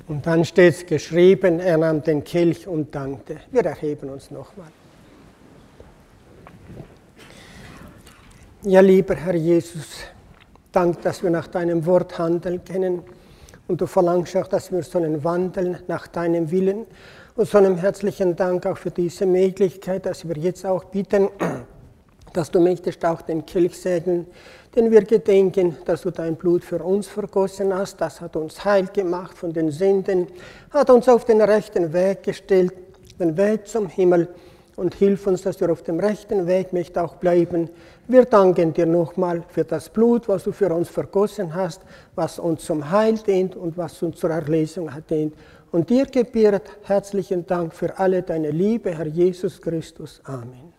Und dann steht es geschrieben, er nahm den Kelch und dankte. Wir erheben uns nochmal. Ja, lieber Herr Jesus, dank, dass wir nach deinem Wort handeln können. Und du verlangst auch, dass wir sollen wandeln nach deinem Willen. Und so einem herzlichen Dank auch für diese Möglichkeit, dass wir jetzt auch bitten, dass du möchtest auch den Kelch segnen, den wir gedenken, dass du dein Blut für uns vergossen hast. Das hat uns heil gemacht von den Sünden, hat uns auf den rechten Weg gestellt, den Weg zum Himmel. Und hilf uns, dass wir auf dem rechten Weg möchten auch bleiben. Wir danken dir nochmal für das Blut, was du für uns vergossen hast, was uns zum Heil dient und was uns zur Erlösung hat dient. Und dir gebührt herzlichen Dank für alle deine Liebe, Herr Jesus Christus. Amen.